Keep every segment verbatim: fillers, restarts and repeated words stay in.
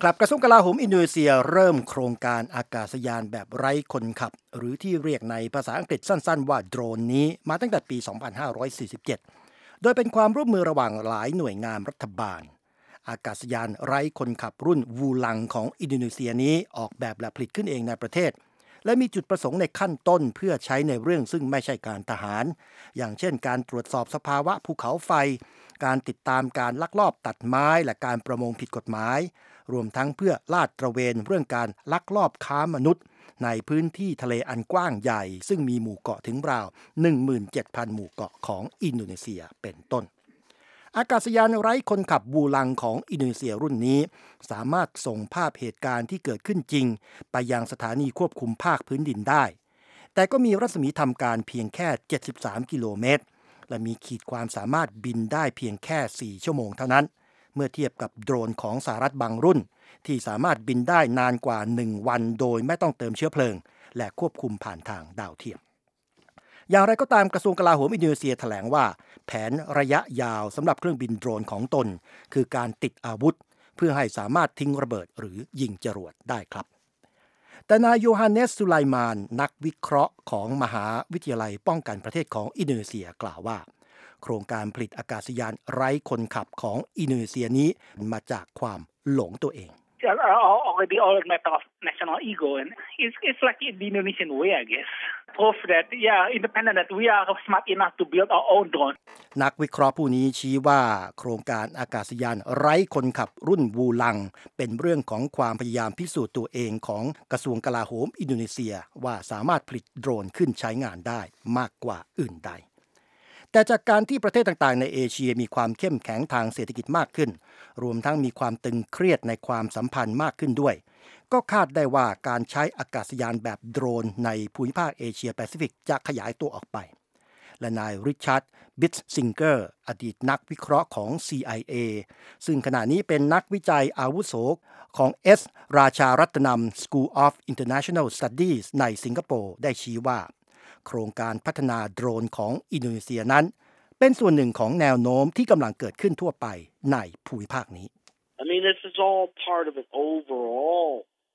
ครับกระทรวงกลาโหมอินโดนีเซียเริ่มโครงการอากาศยานแบบไร้คนขับหรือที่เรียกในภาษาอังกฤษสั้นๆว่าโดรนนี้มาตั้งแต่ปี สองพันห้าร้อยสี่สิบเจ็ด โดยเป็นความร่วมมือระหว่างหลายหน่วยงานรัฐบาลอากาศยานไร้คนขับรุ่นวูลังของอินโดนีเซียนี้ออกแบบและผลิตขึ้นเองในประเทศและมีจุดประสงค์ในขั้นต้นเพื่อใช้ในเรื่องซึ่งไม่ใช่การทหารอย่างเช่นการตรวจสอบสภาวะภูเขาไฟการติดตามการลักลอบตัดไม้และการประมงผิดกฎหมายรวมทั้งเพื่อลาดตระเวนเรื่องการลักลอบค้ามนุษย์ในพื้นที่ทะเลอันกว้างใหญ่ซึ่งมีหมู่เกาะถึงราว หนึ่งหมื่นเจ็ดพัน หมู่เกาะของอินโดนีเซียเป็นต้นอากาศยานไร้คนขับวูลังของอินโดนีเซียรุ่นนี้สามารถส่งภาพเหตุการณ์ที่เกิดขึ้นจริงไปยังสถานีควบคุมภาคพื้นดินได้แต่ก็มีรัศมีทำการเพียงแค่เจ็ดสิบสามกิโลเมตรและมีขีดความสามารถบินได้เพียงแค่สี่ชั่วโมงเท่านั้นเมื่อเทียบกับโดรนของสหรัฐบางรุ่นที่สามารถบินได้นานกว่าหนึ่งวันโดยไม่ต้องเติมเชื้อเพลิงและควบคุมผ่านทางดาวเทียมอย่างไรก็ตามกระทรวงกลาโหมอินโดนีเซียแถลงว่าแผนระยะยาวสำหรับเครื่องบินโดรนของตนคือการติดอาวุธเพื่อให้สามารถทิ้งระเบิดหรือยิงจรวดได้ครับแต่นายโยฮันเนส สุไลมานนักวิเคราะห์ของมหาวิทยาลัยป้องกันประเทศของอินโดนีเซียกล่าวว่าโครงการผลิตอากาศยานไร้คนขับของอินโดนีเซียนี้มาจากความหลงตัวเอง already all a matter of national ego and it's it's like the Indonesian way I guess proof that yeah independent that we are smart enough to build our own drone นักวิเคราะห์ผู้นี้ชี้ว่าโครงการอากาศยานไร้คนขับรุ่นวูลังเป็นเรื่องของความพยายามพิสูจน์ตัวเองของกระทรวงกลาโหมอินโดนีเซียว่าสามารถผลิตโดรนขึ้นใช้งานได้มากกว่าอื่นใดแต่จากการที่ประเทศต่างๆในเอเชียมีความเข้มแข็งทางเศรษฐกิจมากขึ้นรวมทั้งมีความตึงเครียดในความสัมพันธ์มากขึ้นด้วยก็คาดได้ว่าการใช้อากาศยานแบบโดรนในภูมิภาคเอเชียแปซิฟิกจะขยายตัวออกไปและนายริชาร์ด บิทซิงเกอร์อดีตนักวิเคราะห์ของ ซี ไอ เอ ซึ่งขณะนี้เป็นนักวิจัยอาวุโสของ เอส ราชารัตนัม School of International Studies ในสิงคโปร์ได้ชี้ว่าโครงการพัฒนาโดรนของอินโดนีเซียนั้นเป็นส่วนหนึ่งของแนวโน้มที่กำลังเกิดขึ้นทั่วไปในภูมิภาคนี้ I mean this is all part of an overall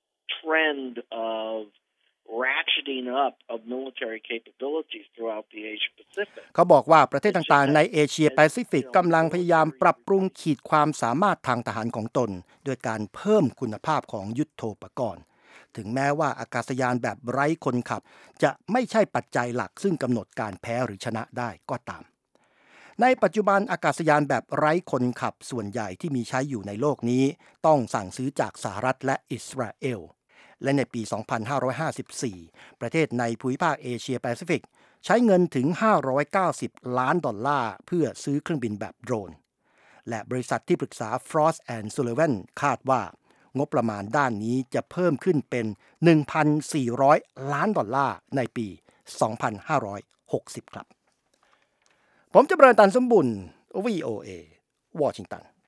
trend of ratcheting up of military capabilities throughout the Asia Pacific เขาบอกว่าประเทศต่างๆในเอเชียแปซิฟิกกำลังพยายามปรับปรุงขีดความสามารถทางทหารของตนโดยการเพิ่มคุณภาพของยุทโธปกรณ์ถึงแม้ว่าอากาศยานแบบไร้คนขับจะไม่ใช่ปัจจัยหลักซึ่งกำหนดการแพ้หรือชนะได้ก็ตามในปัจจุบันอากาศยานแบบไร้คนขับส่วนใหญ่ที่มีใช้อยู่ในโลกนี้ต้องสั่งซื้อจากสหรัฐและอิสราเอลและในปี สองพันห้าร้อยห้าสิบสี่ ประเทศในภูมิภาคเอเชียแปซิฟิกใช้เงินถึงห้าร้อยเก้าสิบล้านดอลลาร์เพื่อซื้อเครื่องบินแบบโดรนและบริษัทที่ปรึกษา Frost and Sullivan คาดว่างบประมาณด้านนี้จะเพิ่มขึ้นเป็น หนึ่งพันสี่ร้อย ล้านดอลลาร์ในปี สองพันห้าร้อยหกสิบ ครับผมจะเบรนตันสมบุญ วี โอ เอ วอชิงตัน